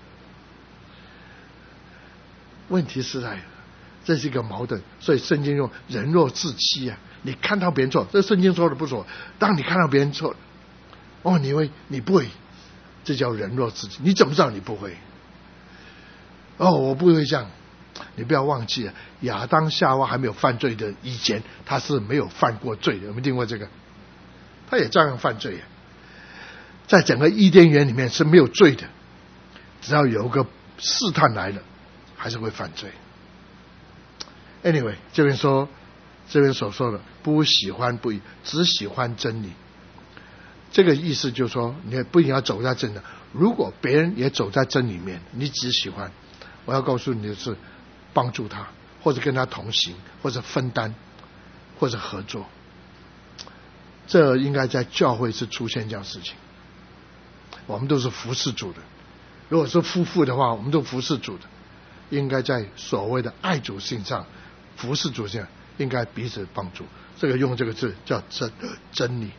问题是在这是一个矛盾，所以圣经用人若自欺啊，你看到别人错，这圣经说的不错。当你看到别人错，你不会，这叫人若自欺。你怎么知道你不会？我不会这样。你不要忘记了，亚当夏娃还没有犯罪的以前，他是没有犯过罪的。有没有听过这个？他也照样犯罪，在整个伊甸园里面是没有罪的，只要有个试探来了，还是会犯罪。Anyway， 这边所说的不喜欢不义，只喜欢真理。这个意思就是说，你不一定要走在真理。如果别人也走在真理里面，你只喜欢，我要告诉你的是，帮助他，或者跟他同行，或者分担，或者合作。这应该在教会是出现这样的事情。我们都是服侍主的，如果是夫妇的话，我们都服侍主的，应该在所谓的爱主性上。服侍主上应该彼此帮助，这个用这个字叫真理。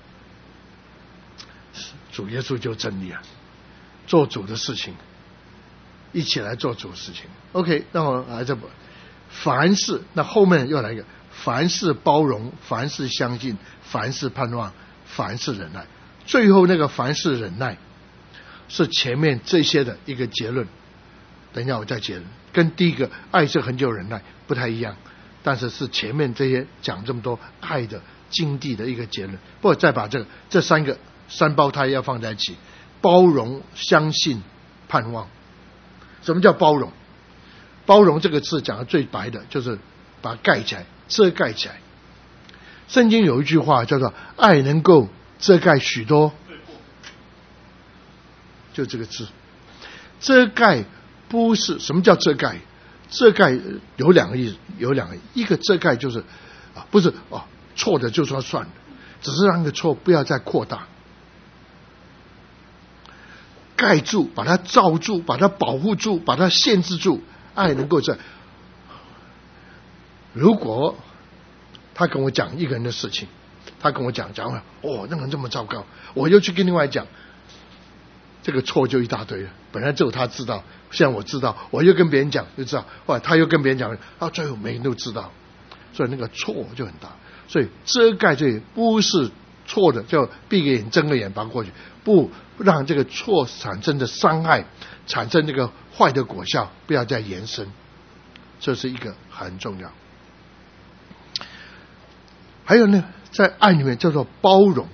主耶稣就真理啊，做主的事情，一起来做主的事情。OK， 那我来这凡事，那后面又来一个，凡事包容，凡事相信，凡事盼望，凡事忍耐。最后那个凡事忍耐，是前面这些的一个结论。等一下我再结论，跟第一个爱是恒久忍耐不太一样。但是是前面这些讲这么多爱的境地的一个结论，不过再把这三胞胎要放在一起，包容、相信、盼望。什么叫包容？包容这个字讲的最白的就是把它盖起来，遮盖起来。圣经有一句话叫做爱能够遮盖许多，就这个字。遮盖不是什么叫遮盖？遮盖有两个意思，一个遮盖就是不是错的就说算了，只是让那个错不要再扩大，盖住，把它罩住，把它保护住，把它限制住。爱能够在，如果他跟我讲一个人的事情，他跟我讲完，哦，那个人这么糟糕，我又去跟另外讲，这个错就一大堆了。本来只有他知道，现在我知道，我又跟别人讲就知道，后来他又跟别人讲，到最后每人都知道，所以那个错就很大。所以遮盖这不是错的，就闭个眼睁个眼把它过去，不让这个错产生的伤害，产生这个坏的果效不要再延伸，这是一个很重要。还有呢，在爱里面叫做包容。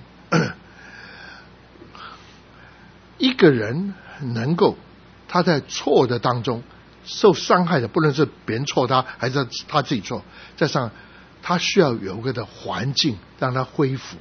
一个人能够他在错的当中受伤害的，不论是别人错他还是他自己错，在上他需要有一个的环境让他恢复。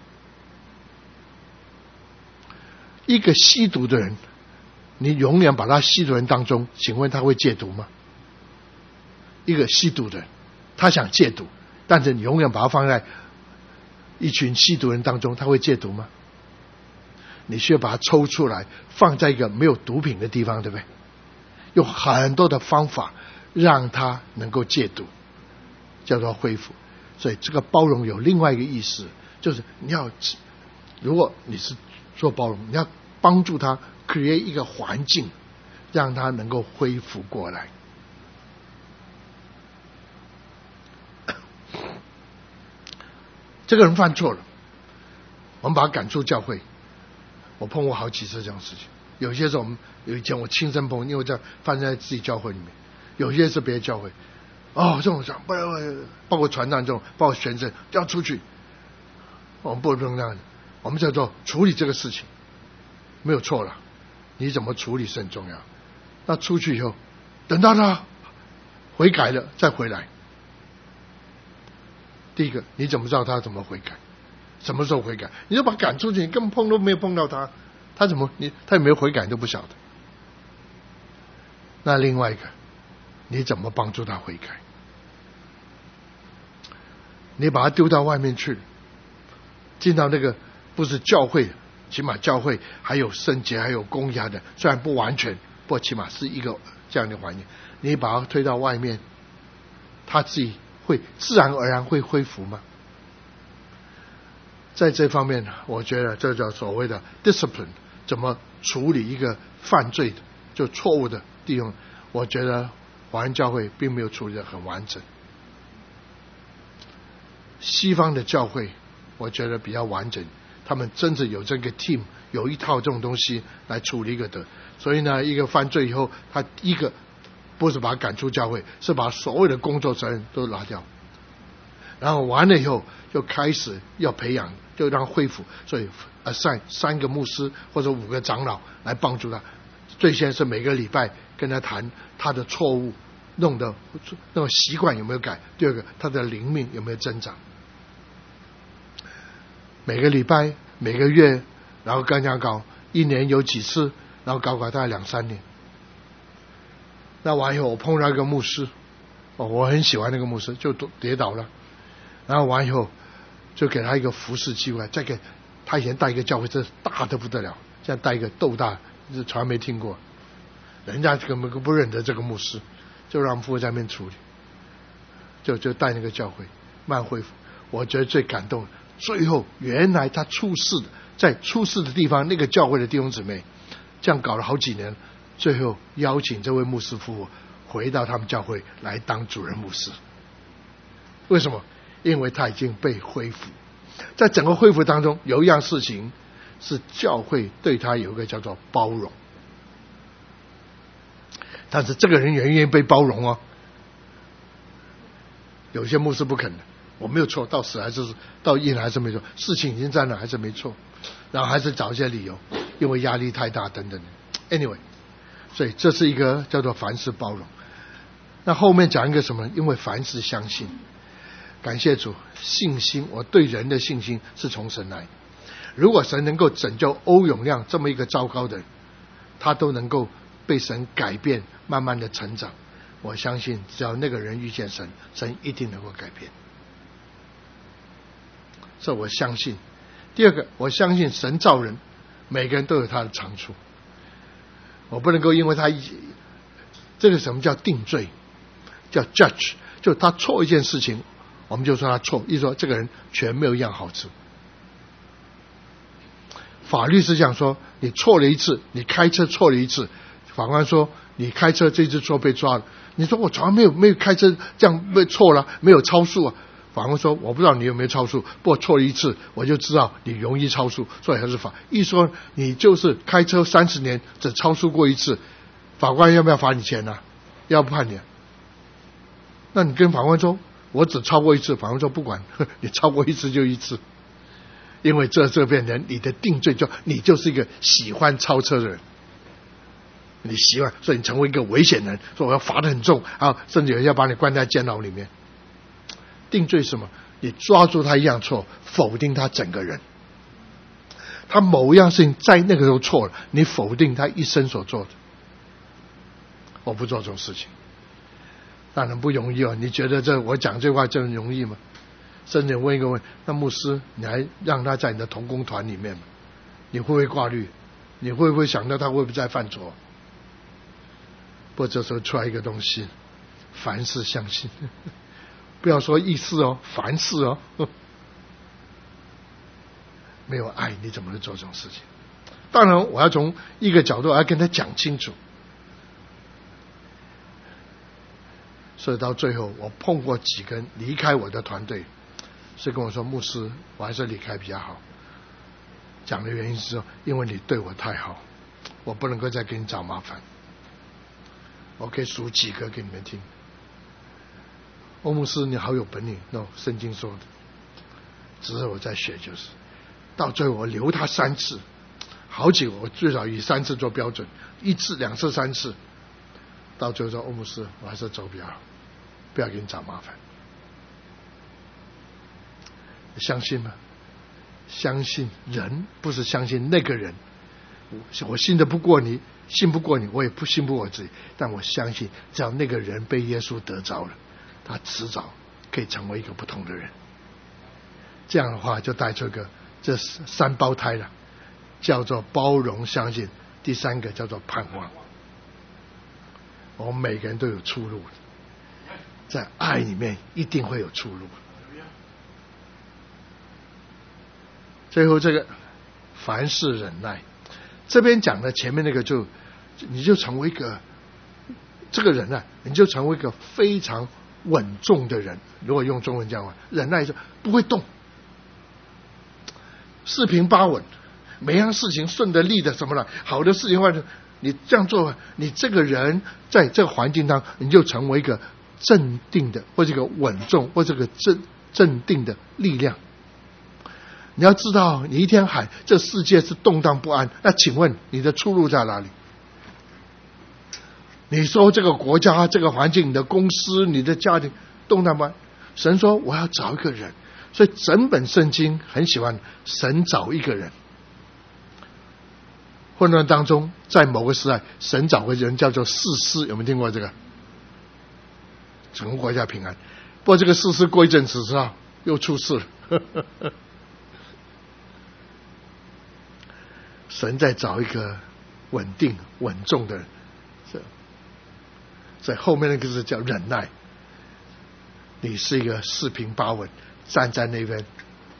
一个吸毒的人，你永远把他吸毒人当中，请问他会戒毒吗？一个吸毒的人，他想戒毒，但是你永远把他放在一群吸毒人当中，他会戒毒吗？你需要把他抽出来，放在一个没有毒品的地方，对不对？用很多的方法让他能够戒毒，叫做恢复。所以这个包容有另外一个意思，就是你要，如果你是做包容，你要帮助他 create 一个环境，让他能够恢复过来。这个人犯错了，我们把他赶出教会。我碰过好几次这样的事情，有些是我们以前我亲身碰，因为这发生在自己教会里面，有些是别的教会。这种讲，包括传道这种，包括学生要出去，我们不能这样，我们叫做处理这个事情，没有错了，你怎么处理是很重要。那出去以后，等到他悔改了再回来。第一个，你怎么知道他怎么悔改？什么时候悔改？你就把他赶出去，你根本碰都没有碰到他，他有没有悔改你都不晓得。那另外一个，你怎么帮助他悔改？你把他丢到外面去，进到那个不是教会，起码教会还有圣洁，还有公义的，虽然不完全，不过起码是一个这样的环境。你把他推到外面，他自己会自然而然会恢复吗？在这方面，我觉得这叫所谓的 discipline， 怎么处理一个犯罪的就错误的地方，我觉得华人教会并没有处理得很完整。西方的教会我觉得比较完整，他们真的有这个 team， 有一套这种东西来处理一个的。所以呢，一个犯罪以后，他一个不是把他赶出教会，是把所有的工作责任都拿掉，然后完了以后就开始要培养，就让恢复。所以assign 3个牧师或者5个长老来帮助他。最先是每个礼拜跟他谈他的错误，弄的那种习惯有没有改。第二个，他的灵命有没有增长。每个礼拜每个月，然后跟他搞1年有几次，然后搞大概2-3年。那完以后我碰到一个牧师，我很喜欢那个牧师，就跌倒了，然后完以后就给他一个服侍机会，再给他以前带一个教会，这大得不得了，现在带一个斗大，这从来没听过，人家根本不认得这个牧师，就让父在那边处理，就带那个教会慢恢复。我觉得最感动的，最后原来他出事的，在出事的地方，那个教会的弟兄姊妹这样搞了好几年，最后邀请这位牧师夫妇回到他们教会来当主任牧师。为什么？因为他已经被恢复。在整个恢复当中，有一样事情是教会对他有一个叫做包容，但是这个人也愿意被包容哦。有些牧师不肯的，我没有错，到死还是到硬还是没错，事情已经在那还是没错，然后还是找一些理由，因为压力太大等等。Anyway， 所以这是一个叫做凡事包容。那后面讲一个什么？因为凡事相信。感谢主，信心，我对人的信心是从神来。如果神能够拯救欧永亮这么一个糟糕的人，他都能够被神改变，慢慢的成长，我相信只要那个人遇见神，神一定能够改变。 这我相信。第二个，我相信神造人，每个人都有他的长处。我不能够因为他这个什么叫定罪，叫 judge， 就他错一件事情，我们就说他错，意思说这个人全没有一样好处。法律是这样说，你错了一次，你开车错了一次，法官说你开车这次错被抓了，你说我从来没有开车这样被错了，没有超速啊。法官说我不知道你有没有超速，不过错了一次我就知道你容易超速，所以还是罚。一说你就是开车30年只超速过一次，法官要不要罚你钱啊？要不判你啊？那你跟法官说我只超过一次，法官说不管，你超过一次就一次。因为这边人你的定罪你就是一个喜欢超车的人，你喜欢，所以你成为一个危险人，说我要罚得很重啊，甚至有人要把你关在监牢里面。定罪是什么？你抓住他一样错，否定他整个人。他某一样事情在那个时候错了，你否定他一生所做的。我不做这种事情，当然不容易哦。你觉得我讲这话真容易吗？甚至问一个问，那牧师你还让他在你的同工团里面吗？你会不会挂虑？你会不会想到他会不会再犯错？不过这时候出来一个东西，凡事相信。不要说意思哦，凡事哦。没有爱你怎么能做这种事情？当然我要从一个角度我要跟他讲清楚。所以到最后我碰过几个人离开我的团队，所以跟我说牧师我还是离开比较好。讲的原因是说因为你对我太好，我不能够再给你找麻烦。我可以数几个给你们听。欧牧师你好有本领，圣经说的，只是我在学，就是到最后我留他3次，好几个我最少以3次做标准，1次2次3次，到最后说欧牧师我还是走比较好，不要给你找麻烦。你相信吗？相信人，不是相信那个人。我信得不过你，信不过你，我也不信不过我自己，但我相信只要那个人被耶稣得着了，他迟早可以成为一个不同的人。这样的话就带出一个这3胞胎了，叫做包容相信，第3个叫做盼望。我们每个人都有出路，在爱里面一定会有出路。最后这个凡事忍耐，这边讲的前面那个你就成为一个这个人啊，你就成为一个非常稳重的人。如果用中文讲话，忍耐就不会动，四平八稳，每样事情顺的利的什么了，好的事情坏的，你这样做，你这个人在这个环境当中，你就成为一个镇定的，或者一个稳重，或者一个镇定的力量。你要知道，你一天喊这世界是动荡不安，那请问你的出路在哪里？你说这个国家、这个环境、你的公司、你的家庭动荡不安，神说我要找一个人，所以整本圣经很喜欢神找一个人。混乱当中，在某个时代，神找个人叫做士师，有没有听过这个？整个国家平安。不过这个士师过一阵子之后又出事了。神在找一个稳定稳重的人，所以后面那个是叫忍耐。你是一个四平八稳站在那边。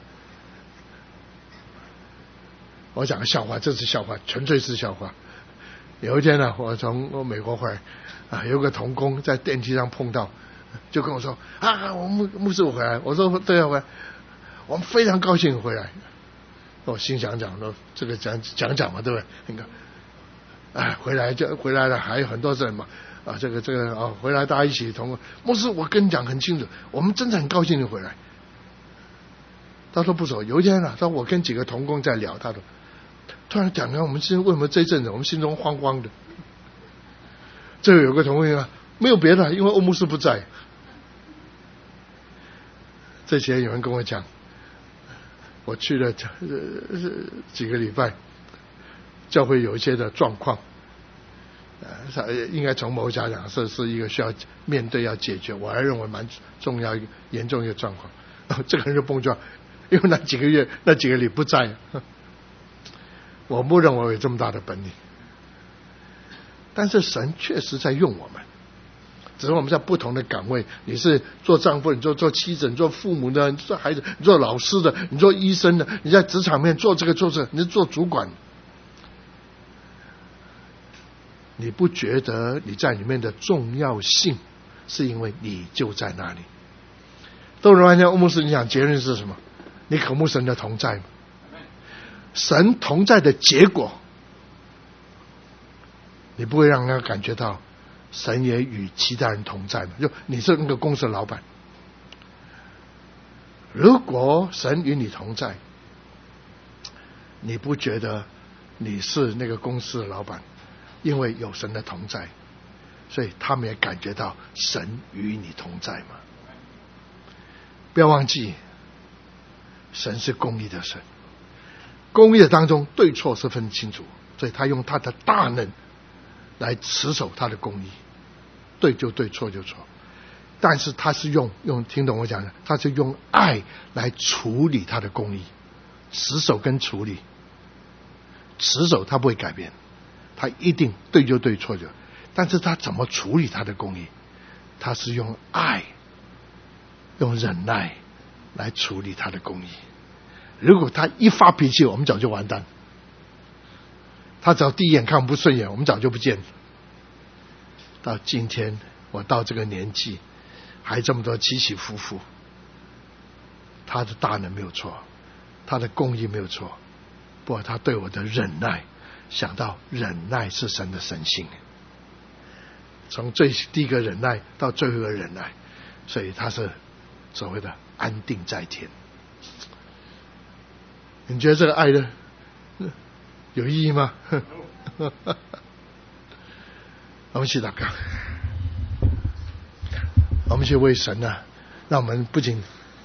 我讲个笑话，这是笑话，纯粹是笑话。有一天呢，我从美国回来有个同工在电梯上碰到，就跟我说我牧师我回来。我说对啊，回来，我们非常高兴回来。我心想说这个讲嘛，对不对？你看，回来了，还有很多人嘛，这个回来大家一起同牧师，我跟你讲很清楚，我们真的很高兴你回来。他说不熟，有一天他说我跟几个同工在聊，他说突然讲到我们为什么这一阵子我们心中慌慌的。这个有个同工说没有别的，因为欧牧师不在。这些有人跟我讲，我去了几个礼拜，教会有一些的状况，应该从某家讲是一个需要面对要解决，我还认为蛮重要严重一个状况。这个人就蹦出来， 因为那几个月那几个礼不在，我不认为我有这么大的本领。但是神确实在用我们，只是我们在不同的岗位，你是做丈夫，你做妻子，你做父母的，你做孩子，你做老师的，你做医生的，你在职场面做这个做这个，你是做主管，你不觉得你在里面的重要性，是因为你就在那里。都人完全，牧师，你讲结论是什么？你渴慕神的同在吗？神同在的结果，你不会让人家感觉到神也与其他人同在吗？就你是那个公司的老板，如果神与你同在，你不觉得你是那个公司的老板，因为有神的同在，所以他们也感觉到神与你同在吗？不要忘记，神是公义的神，公义的当中对错是分清楚，所以他用他的大能来持守他的公义，对就对，错就错。但是他是用听懂我讲的，他是用爱来处理他的公义，持守跟处理。持守他不会改变，他一定对就对，错就。但是他怎么处理他的公义？他是用爱，用忍耐来处理他的公义。如果他一发脾气，我们早就完蛋。他只要第一眼看不顺眼，我们早就不见了。到今天我到这个年纪，还这么多起起伏伏，他的大能没有错，他的公义没有错，不过他对我的忍耐，想到忍耐是神的神性，从第一个忍耐到最后一个忍耐，所以他是所谓的安定在天。你觉得这个爱的有意义吗？我们一起祷告，我们一起为神啊，让我们不仅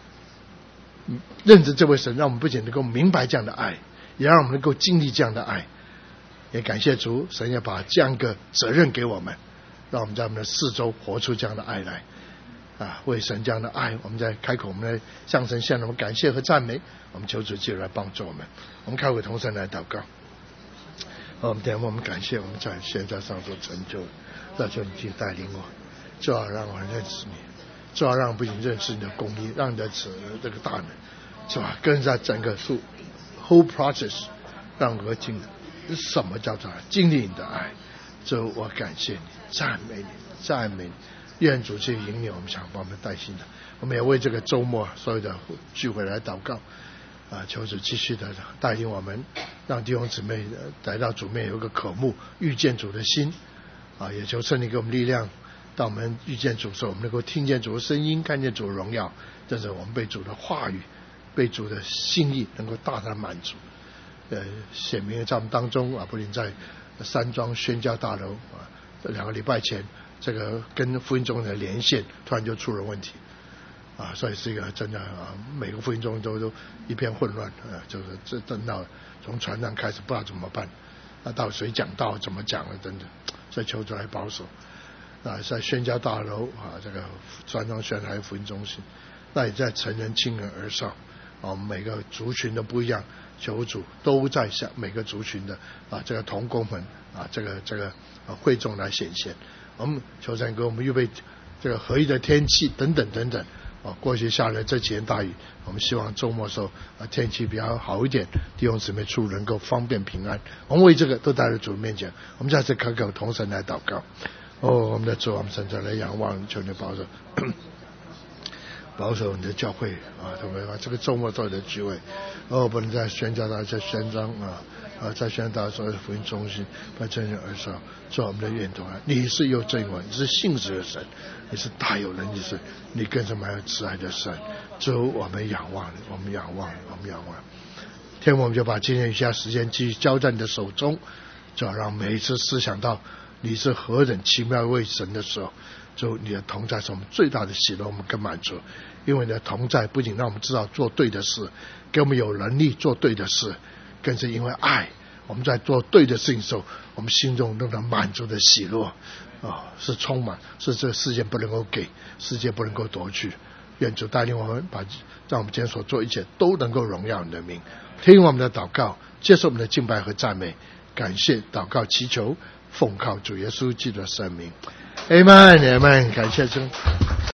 认识这位神，让我们不仅能够明白这样的爱，也让我们能够经历这样的爱。也感谢主，神也把这样一个责任给我们，让我们在我们的四周活出这样的爱来啊！为神这样的爱，我们在开口，我们来向神献我们感谢和赞美。我们求主继续来帮助我们。我们开口同声来祷告。我们点我们感谢我们在现在上所成就，那求你去带领我，最好让我认识你，最好让我不仅认识你的公义，让你的这个大能，是吧？跟在整个whole process， 让我经历什么叫做经历你的爱。主，我感谢你，赞美你，赞美你。愿主去引领我们，想把我们带进的。我们也为这个周末所有的聚会来祷告啊！求主继续的带领我们，让弟兄姊妹来到主面有一个渴慕遇见主的心啊！也求圣灵给我们力量，当我们遇见主的时候，我们能够听见主的声音，看见主的荣耀，这是我们被主的话语、被主的心意能够大大满足。显明在我们当中啊，不仅在山庄宣教大楼啊，这2个礼拜前，这个跟福音中的连线突然就出了问题啊，所以是一个真的啊，每个福音中都一片混乱啊，就是这等到从传道开始不知道怎么办，到谁讲道怎么讲了等等，所以求主来保守啊，在宣教大楼啊，这个山庄宣还有福音中心，那也在成人、青人、儿少啊，每个族群都不一样。求主都在向每个族群的啊这个同工们啊这个会众来显现。我们求神给我们预备这个合一的天气等等等等啊。过去下了这几天大雨，我们希望周末的时候啊天气比较好一点，弟兄姊妹出能够方便平安。我们为这个都带到主面前，我们再次开口同神来祷告。我们的主，我们现在来仰望，求你保守。保守你的教会啊，同学们，这个周末做的聚会，不能再宣教到在宣章在宣道所有的福音中心，把真人而上，做我们的源头啊！你是有真文，你是信实的神，你是大有能力神，你更是蛮有慈爱的神。主，我们仰望你，我们仰望你，我们仰望。天父，我们就把今天余下时间继续交在你的手中，就要让每一次思想到你是何等奇妙为神的时候。主，你的同在是我们最大的喜乐，我们更满足。因为你的同在不仅让我们知道做对的事，给我们有能力做对的事，更是因为爱，我们在做对的事情的时候，我们心中那种满足的喜乐是充满，是这个世界不能够给，世界不能够夺去。 愿主带领我们，让我们今天所做一切都能够荣耀你的名。听我们的祷告，接受我们的敬拜和赞美，感谢祷告祈求，奉靠主耶稣基督的圣名，阿们，阿们，感谢主。